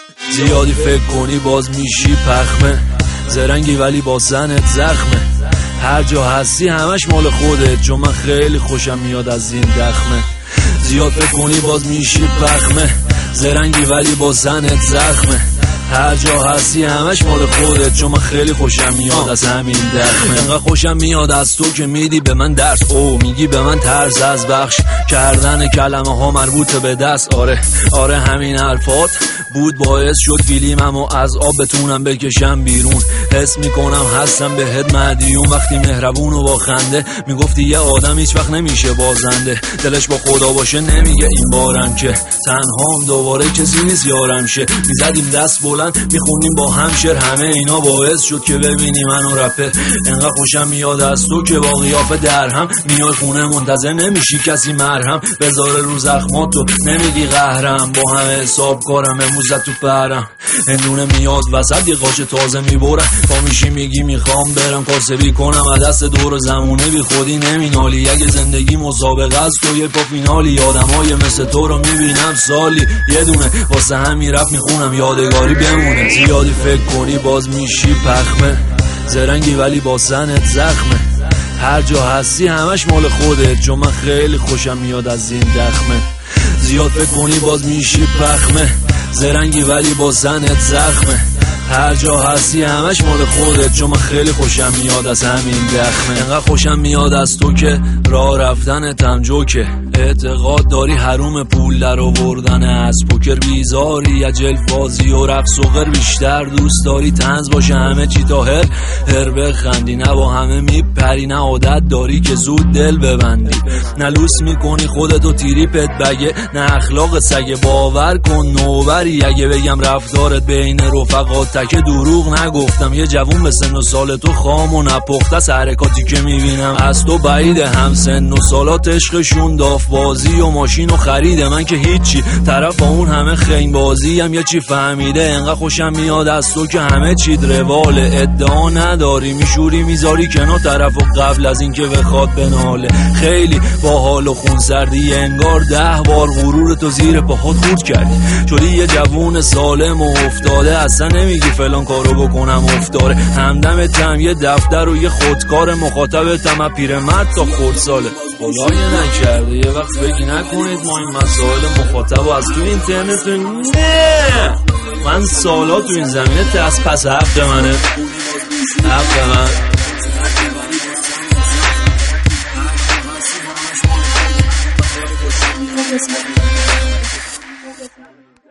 زیادی فکر کنی باز میشی پخمه، زرنگی ولی با زنت زخمه. هر جا هستی همش مال خودت، چون من خیلی خوشم میاد از این دخمه. زیاد فکر کنی باز میشی پخمه، زرنگی ولی با زنت زخمه. هر جا هستی همش مال خودت، چون من خیلی خوشم میاد از همین دخمه. انقدر خوشم میاد از تو که میدی به من درس، او میگی به من طرز از بخش کردن کلمه ها مربوط به دست. آره همین حرفات بود باعث شد گلیمم و از آب بتونم بکشم بیرون. حس میکنم هستم بهت مدیون، وقتی مهربون و با خنده میگفتی یه آدم هیچ وقت نمیشه بازنده. دلش با خدا باشه نمیگه این بارم که تنهام دوباره کسی نیست یارم شه. میزدیم دست بلند میخونیم با هم شعر، همه اینا باعث شد که ببینی منو رپر. انقدر خوشم میاد از تو که با قیافه درهم میای خونه منتظر نمیشی کسی مرهم بذاره رو زخماتو، نمیگی قهرم با همه حساب کارم امروز تو پرم. هندونه میاد وسط یه قاچ تازه میبرم، پا میشی میگی میخوام برم کاسبی کنم از دست دور زمونه بی خودی نمینالی. اگه زندگی مسابقه است تو یه پا فینالی، آدمای مثل تو رو میبینم سالی یه دونه، واسه همین رپ میخونم یادگاری بمونه. زیادی فکر کنی باز میشی پخمه، زرنگی ولی با زنت زخمه. هر جا هستی همش مال خودت، چون من خیلی خوشم میاد از این دخمه. زیاد فکر کنی باز میشی پخمه، زرنگی ولی با زنت زخمه. هر جا هستی همش مال خودت، چون من خیلی خوشم میاد از همین دخمه. انقدر خوشم میاد از تو که راه رفتنت هم جوکه، اعتقاد داری حروم پول در آوردن از پوکر بیزاری، اجل بازی و رقص و غیر بیشتر دوست داری تنز باشه همه چی تا هر بخندی. نه با همه میپری، نه عادت داری که زود دل ببندی، نه لوس میکنی خودتو تیریپت بگه، نه اخلاق سگه. باور کن نوبری اگه بگم رفتارت بین رفقات تکه دروغ نگفتم. یه جوون به سن و سال تو خام و نپخته است، حرکاتی که میبینم از تو بعیده. هم سن و سالات عشقشون داف بازی و ماشین و خریده، من که هیچی طرف اون همه خیم بازی هم یه چی فهمیده. انقدر خوشم میاد از تو که همه چی رواله، ادعا نداری میشوری میذاری کنار طرف و قبل از اینکه بخواد بناله. خیلی با حال و خون سردی انگار 10 بار غرور تو زیر پا خود خورد کردی، شدی یه جوون سالم و افتاده. اصلا نمیگی فلان کارو بکنم افتاره، همدمتم یه دفتر و یه خودکار، مخاطبتم پیرمرد تا خردساله. خدای نکرده یه وقت بگی نکنید ما این مسائل مخاطب از تو اینترنت. نه من سالا تو این زمینه از پس حق منه، حق من.